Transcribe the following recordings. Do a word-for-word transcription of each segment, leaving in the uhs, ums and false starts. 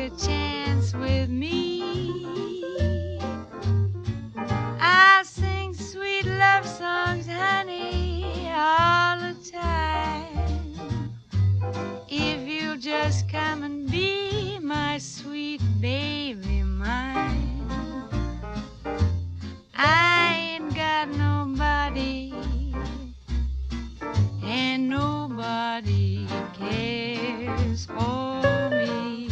a chance with me, I'll sing sweet love songs, honey, all the time. If you'll just come and be my sweet baby mine. I ain't got nobody, and nobody cares for me.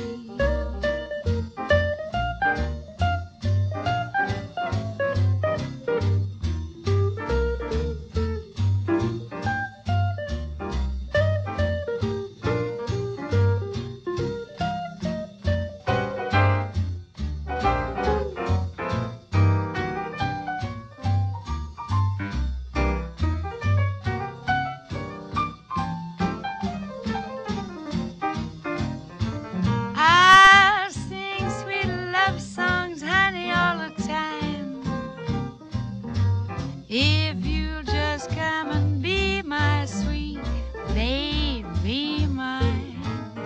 I'll sing sweet love songs, honey, all the time. If you'll just come and be my sweet baby mine.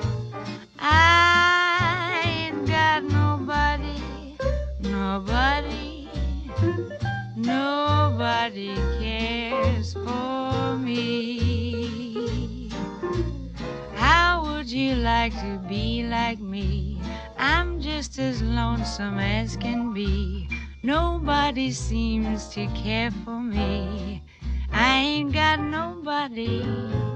I ain't got nobody, nobody, nobody cares for me. How would you like to be like me? I'm just as lonesome as can be. Nobody seems to care for me. I ain't got nobody.